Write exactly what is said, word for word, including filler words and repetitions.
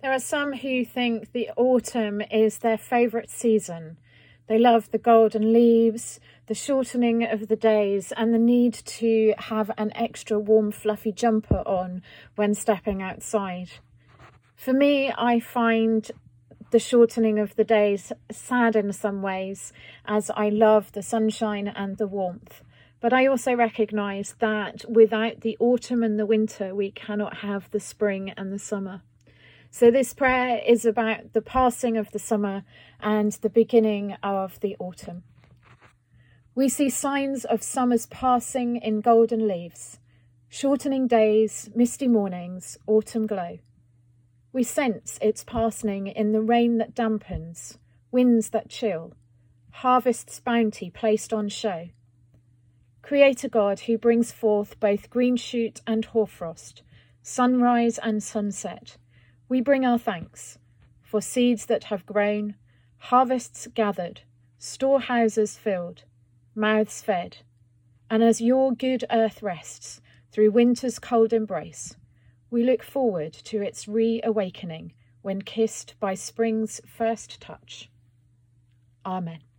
There are some who think the autumn is their favourite season. They love the golden leaves, the shortening of the days, and the need to have an extra warm, fluffy jumper on when stepping outside. For me, I find the shortening of the days sad in some ways, as I love the sunshine and the warmth. But I also recognise that without the autumn and the winter, we cannot have the spring and the summer. So this prayer is about the passing of the summer and the beginning of the autumn. We see signs of summer's passing in golden leaves, shortening days, misty mornings, autumn glow. We sense its passing in the rain that dampens, winds that chill, harvest's bounty placed on show. Creator God who brings forth both green shoot and hoarfrost, sunrise and sunset, we bring our thanks for seeds that have grown, harvests gathered, storehouses filled, mouths fed. And as your good earth rests through winter's cold embrace, we look forward to its reawakening when kissed by spring's first touch. Amen.